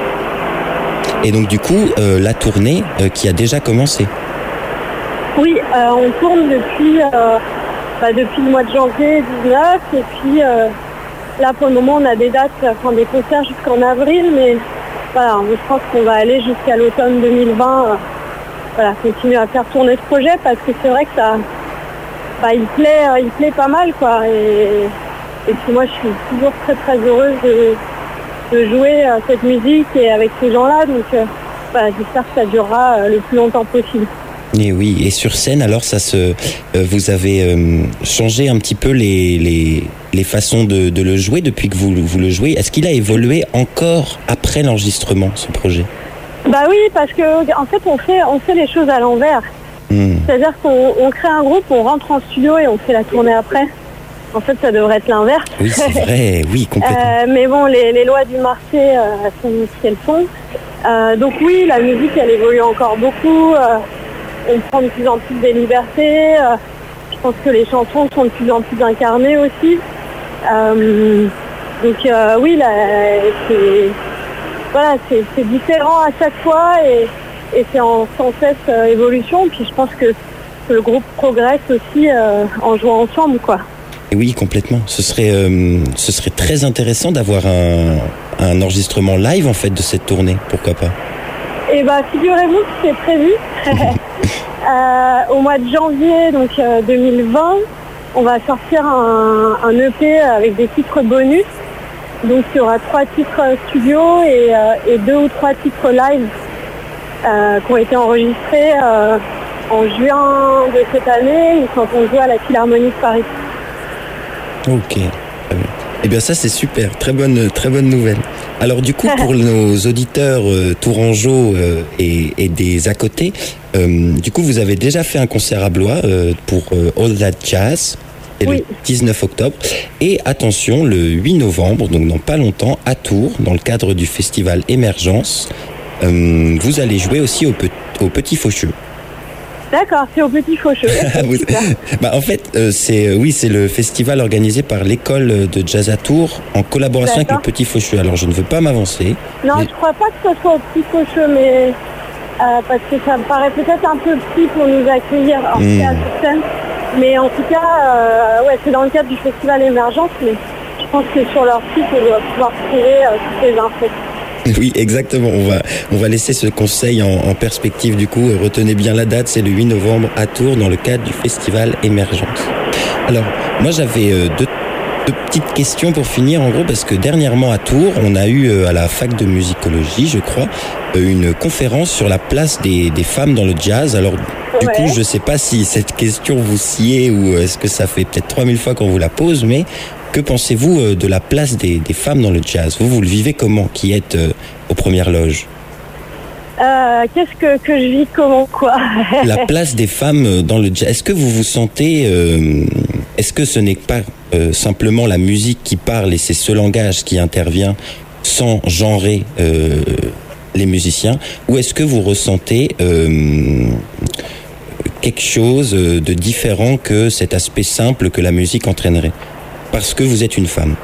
Et donc du coup, euh, la tournée euh, qui a déjà commencé. Oui, euh, on tourne depuis, euh, bah, depuis le mois de janvier dix-neuf et puis euh, là, pour le moment, on a des dates, enfin des concerts jusqu'en avril, mais voilà, je pense qu'on va aller jusqu'à l'automne deux mille vingt. Euh, voilà, continuer à faire tourner ce projet parce que c'est vrai que ça, bah, il plaît, euh, il plaît pas mal, quoi. Et, et puis moi, je suis toujours très très heureuse de, de jouer euh, cette musique et avec ces gens-là, donc euh, voilà, j'espère que ça durera euh, le plus longtemps possible. Et oui, et sur scène, alors ça se, euh, vous avez euh, changé un petit peu les les, les façons de, de le jouer depuis que vous vous le jouez. Est-ce qu'il a évolué encore après l'enregistrement, ce projet? Bah oui, parce que en fait, on fait on fait les choses à l'envers. Mmh. C'est-à-dire qu'on on crée un groupe, on rentre en studio et on fait la tournée après. En fait, ça devrait être l'inverse. Oui, c'est vrai, oui, complètement. euh, mais bon, les, les lois du marché euh, sont ce qu'elles sont. Euh, donc oui, la musique, elle évolue encore beaucoup. Euh, On prend de plus en plus des libertés. Euh, je pense que les chansons sont de plus en plus incarnées aussi. Euh, donc euh, oui, là, c'est, voilà, c'est, c'est différent à chaque fois et, et c'est en sans cesse euh, évolution. Puis je pense que, que le groupe progresse aussi euh, en jouant ensemble, quoi. Et oui, complètement. Ce serait, euh, ce serait très intéressant d'avoir un, un enregistrement live en fait de cette tournée. Pourquoi pas? Eh bien, figurez-vous que c'est prévu. euh, au mois de janvier donc, euh, deux mille vingt, on va sortir un, un E P avec des titres bonus. Donc il y aura trois titres studio et, euh, et deux ou trois titres live euh, qui ont été enregistrés euh, en juin de cette année quand on joue à la Philharmonie de Paris. Ok, très bien. Eh bien ça c'est super, très bonne, très bonne nouvelle. Alors du coup pour nos auditeurs euh, tourangeaux euh, et, et des à côté, euh, du coup vous avez déjà fait un concert à Blois euh, pour euh, All That Jazz, et oui. Le dix-neuf octobre. Et attention, le huit novembre, donc dans pas longtemps, à Tours, dans le cadre du festival Émergence, euh, vous allez jouer aussi au, pe- au Petit Faucheux. D'accord, c'est au Petit Faucheux. bah, en fait, euh, c'est euh, oui, c'est le festival organisé par l'école de jazz à Tours en collaboration D'accord. avec le Petit Faucheux. Alors, je ne veux pas m'avancer. Non, mais... je crois pas que ce soit au Petit Faucheux, mais euh, parce que ça me paraît peut-être un peu petit pour nous accueillir en mmh. cas sur scène. Mais en tout cas, euh, ouais, c'est dans le cadre du festival Émergence, mais je pense que sur leur site, on doit pouvoir trouver euh, toutes les infos. Oui, exactement. On va, on va laisser ce conseil en, en perspective du coup. Retenez bien la date, c'est le huit novembre à Tours dans le cadre du festival Émergence. Alors, moi j'avais euh, deux, deux petites questions pour finir en gros parce que dernièrement à Tours, on a eu euh, à la fac de musicologie, je crois, euh, une conférence sur la place des, des femmes dans le jazz. Alors, du ouais. coup, je sais pas si cette question vous sied ou est-ce que ça fait peut-être trois mille fois qu'on vous la pose, mais que pensez-vous de la place des, des femmes dans le jazz? Vous, vous le vivez comment, qui êtes euh, aux premières loges? euh, Qu'est-ce que, que je vis comment, quoi? La place des femmes dans le jazz. Est-ce que vous vous sentez... Euh, est-ce que ce n'est pas euh, simplement la musique qui parle et c'est ce langage qui intervient sans genrer euh, les musiciens? Ou est-ce que vous ressentez euh, quelque chose de différent que cet aspect simple que la musique entraînerait? Parce que vous êtes une femme.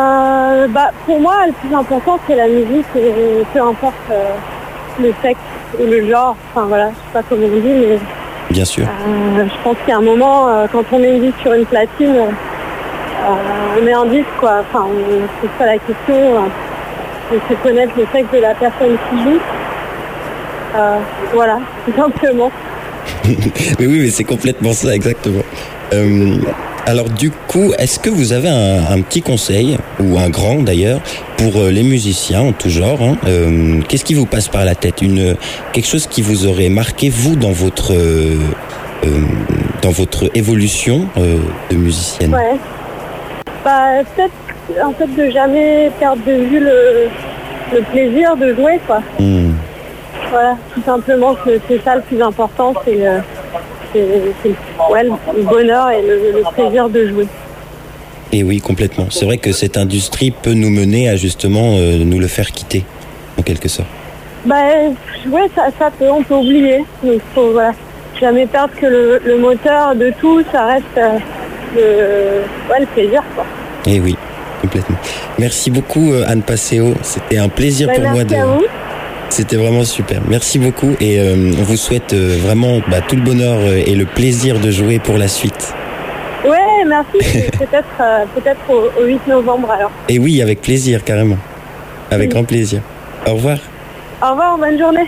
Euh, bah, pour moi, le plus important, c'est la musique, et peu importe euh, le sexe. ou le genre, enfin voilà, je sais pas comment on dit, mais Bien sûr. euh, je pense qu'il y a un moment, euh, quand on met une disque sur une platine, euh, on met un disque, quoi. Enfin, on ne pose pas la question, euh, on sait connaître le sexe de la personne qui joue. Euh, voilà, tout simplement. Mais oui, mais c'est complètement ça, exactement. Euh, alors du coup, est-ce que vous avez un, un petit conseil, ou un grand d'ailleurs, pour euh, les musiciens en tout genre, hein, euh, qu'est-ce qui vous passe par la tête, une, quelque chose qui vous aurait marqué, vous, dans votre, euh, euh, dans votre évolution euh, de musicienne? Ouais. Bah, peut-être, en fait, de jamais perdre de vue le, le plaisir de jouer, quoi. Mmh. Voilà, tout simplement, que c'est ça le plus important, c'est, euh, c'est, c'est ouais, le bonheur et le, le plaisir de jouer. Et oui, complètement. C'est vrai que cette industrie peut nous mener à justement euh, nous le faire quitter, en quelque sorte. Bah, ouais, ça, ça peut, on peut oublier. Donc, faut, voilà, jamais perdre que le, le moteur de tout, ça reste euh, le, ouais, le plaisir, quoi. Et oui, complètement. Merci beaucoup, euh, Anne Passeo. C'était un plaisir Bah, pour moi merci de... à vous. C'était vraiment super. Merci beaucoup et euh, on vous souhaite euh, vraiment bah, tout le bonheur euh, et le plaisir de jouer pour la suite. Ouais, merci. peut-être, euh, peut-être au, au huit novembre alors. Et oui, avec plaisir, carrément. Avec Oui. grand plaisir. Au revoir. Au revoir, bonne journée.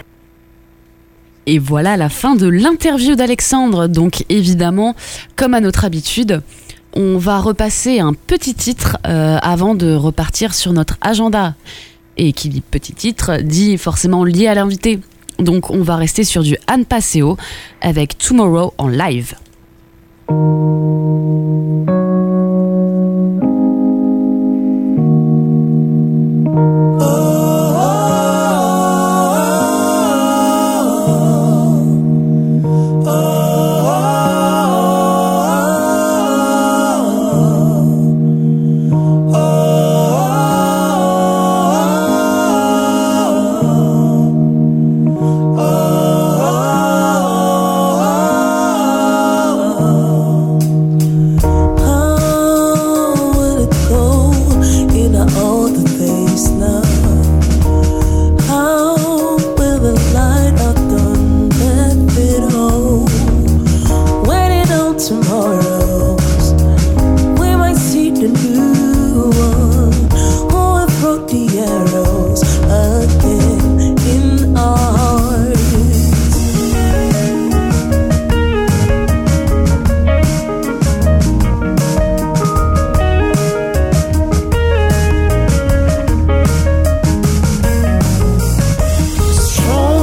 Et voilà la fin de l'interview d'Alexandre. Donc évidemment, comme à notre habitude, on va repasser un petit titre euh, avant de repartir sur notre agenda. Et qui dit petit titre, dit forcément lié à l'invité. Donc on va rester sur du Anne Passeo avec Tomorrow en live.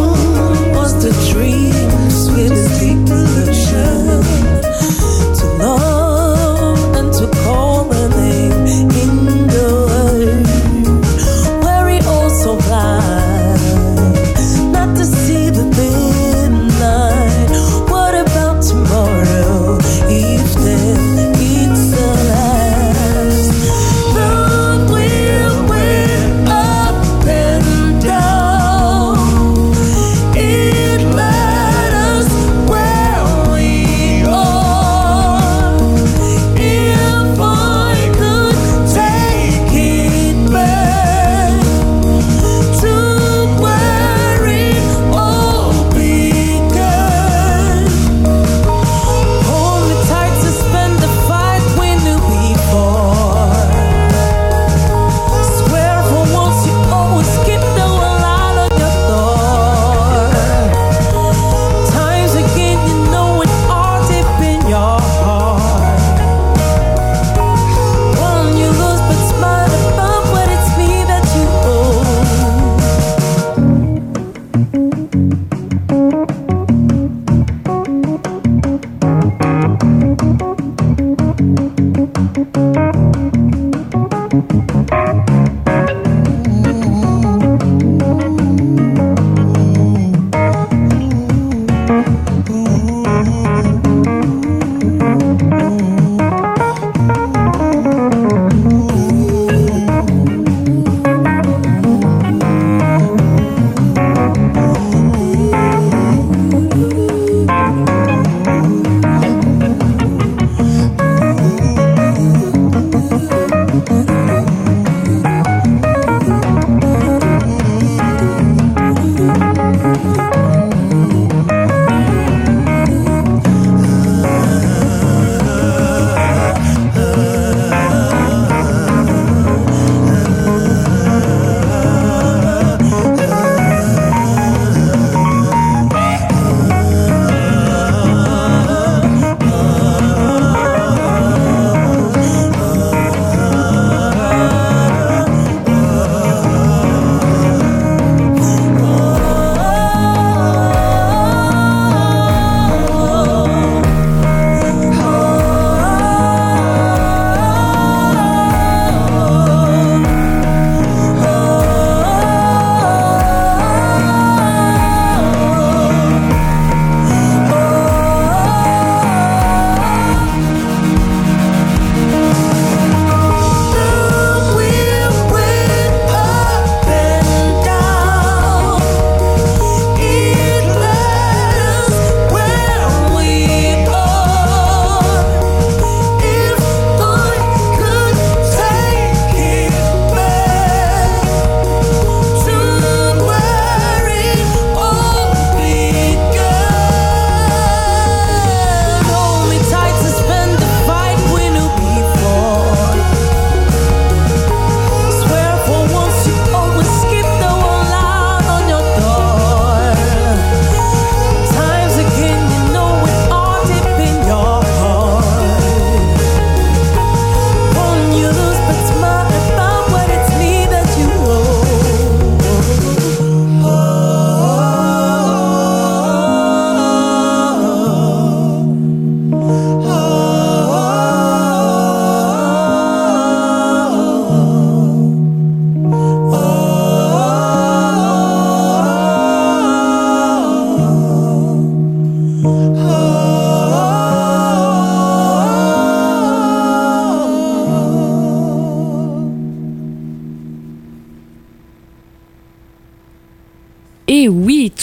Strong was the dream, sweet as deep illusion. To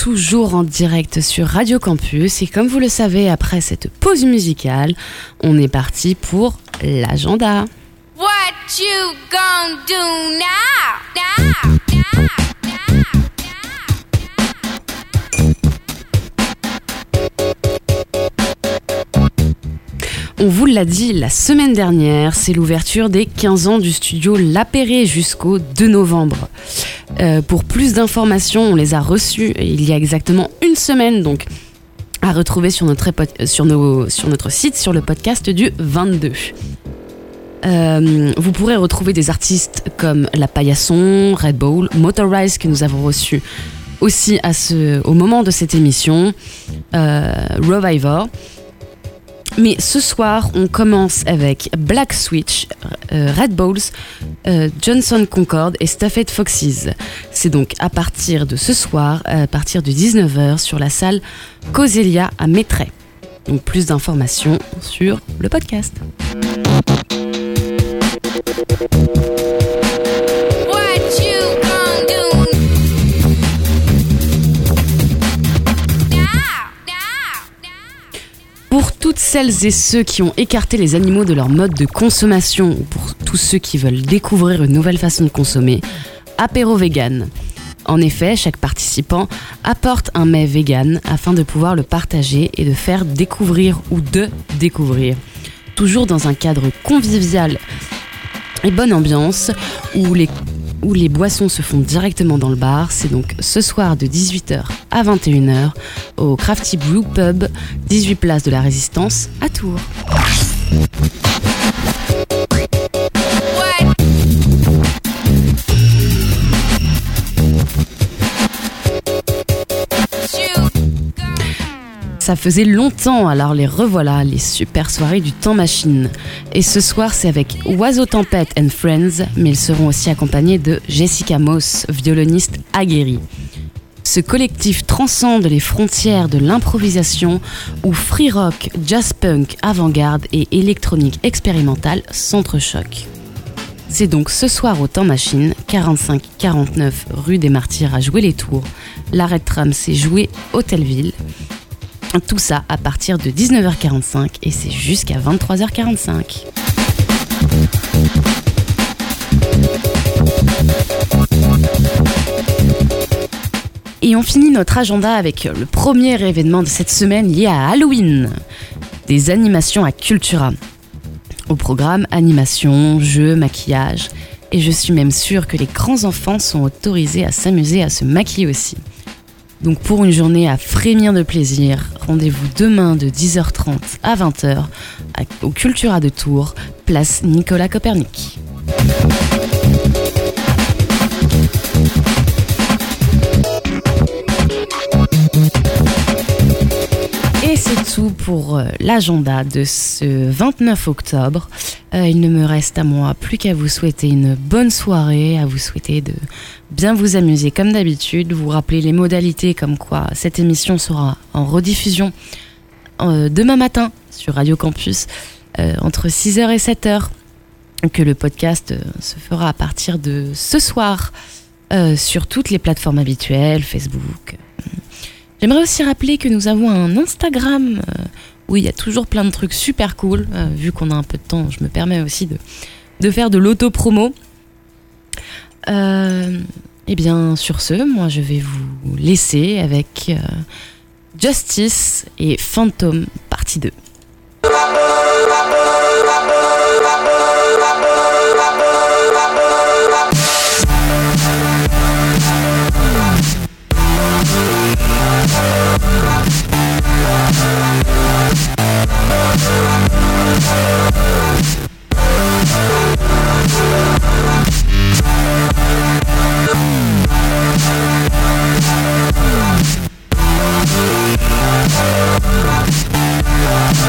toujours en direct sur Radio Campus et comme vous le savez, après cette pause musicale, on est parti pour l'agenda. What you gonna do now? Now, now, now. On vous l'a dit la semaine dernière, c'est l'ouverture des quinze ans du studio L'Apéré jusqu'au deux novembre. Euh, pour plus d'informations, on les a reçues il y a exactement une semaine, donc à retrouver sur notre, sur nos, sur notre site, sur le podcast du vingt-deux. Euh, vous pourrez retrouver des artistes comme La Paillasson, Red Bull, Motorize que nous avons reçus aussi à ce, au moment de cette émission, euh, Reviver. Mais ce soir, on commence avec Black Switch, euh, Red Balls, euh, Johnson Concord et Stuffed Foxes. C'est donc à partir de ce soir, à partir de dix-neuf heures, sur la salle Causelia à Mettray. Donc plus d'informations sur le podcast. Pour toutes celles et ceux qui ont écarté les animaux de leur mode de consommation ou pour tous ceux qui veulent découvrir une nouvelle façon de consommer, apéro vegan. En effet, chaque participant apporte un mets vegan afin de pouvoir le partager et de faire découvrir ou de découvrir. Toujours dans un cadre convivial et bonne ambiance où les où les boissons se font directement dans le bar. C'est donc ce soir de dix-huit heures à vingt et une heures au Crafty Blue Pub, dix-huit place de la Résistance à Tours. Ça faisait longtemps, alors les revoilà, les super soirées du Temps Machine. Et ce soir, c'est avec Oiseau Tempête and Friends, mais ils seront aussi accompagnés de Jessica Moss, violoniste aguerrie. Ce collectif transcende les frontières de l'improvisation où free rock, jazz punk, avant-garde et électronique expérimentale s'entrechoquent. C'est donc ce soir au Temps Machine, quarante-cinq quarante-neuf rue des Martyrs à Jouer-les-Tours. L'arrêt de tram, c'est Jouer Hôtelville. Tout ça à partir de dix-neuf heures quarante-cinq et c'est jusqu'à vingt-trois heures quarante-cinq. Et on finit notre agenda avec le premier événement de cette semaine lié à Halloween. Des animations à Cultura. Au programme, animation, jeux, maquillage. Et je suis même sûre que les grands enfants sont autorisés à s'amuser à se maquiller aussi. Donc pour une journée à frémir de plaisir, rendez-vous demain de dix heures trente à vingt heures au Cultura de Tours, place Nicolas Copernic. Et c'est tout pour l'agenda de ce vingt-neuf octobre. Euh, il ne me reste à moi plus qu'à vous souhaiter une bonne soirée, à vous souhaiter de bien vous amuser comme d'habitude, vous rappeler les modalités comme quoi cette émission sera en rediffusion euh, demain matin sur Radio Campus euh, entre six heures et sept heures, que le podcast euh, se fera à partir de ce soir euh, sur toutes les plateformes habituelles, Facebook. J'aimerais aussi rappeler que nous avons un Instagram euh, où il y a toujours plein de trucs super cool. Euh, vu qu'on a un peu de temps, je me permets aussi de, de faire de l'auto-promo. Euh, et bien, sur ce, moi, je vais vous laisser avec euh, Justice et Phantom partie deux. We'll be right back.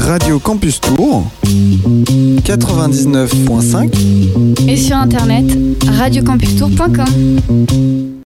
Radio Campus Tour quatre-vingt-dix-neuf point cinq et sur internet radio campus tour point com.